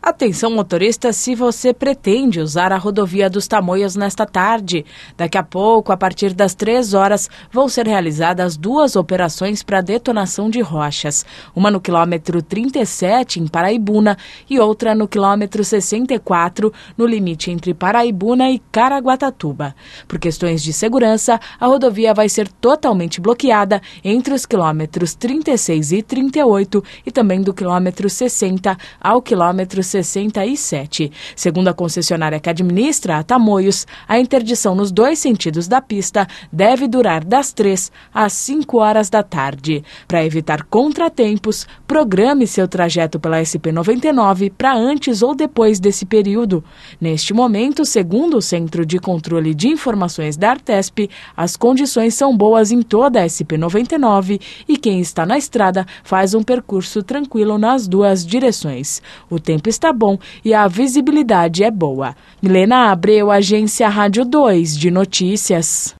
Atenção motoristas, se você pretende usar a rodovia dos Tamoios nesta tarde. Daqui a pouco, a partir das 3 horas, vão ser realizadas 2 operações para detonação de rochas. Uma no quilômetro 37, em Paraibuna, e outra no quilômetro 64, no limite entre Paraibuna e Caraguatatuba. Por questões de segurança, a rodovia vai ser totalmente bloqueada entre os quilômetros 36 e 38 e também do quilômetro 60 ao quilômetro 67. Segundo a concessionária que administra a Tamoios, a interdição nos 2 sentidos da pista deve durar das 3 às 5 horas da tarde. Para evitar contratempos, programe seu trajeto pela SP-99 para antes ou depois desse período. Neste momento, segundo o Centro de Controle de Informações da Artesp, as condições são boas em toda a SP-99 e quem está na estrada faz um percurso tranquilo nas 2 direções. O tempo está bom e a visibilidade é boa. Milena Abreu, Agência Rádio 2 de Notícias.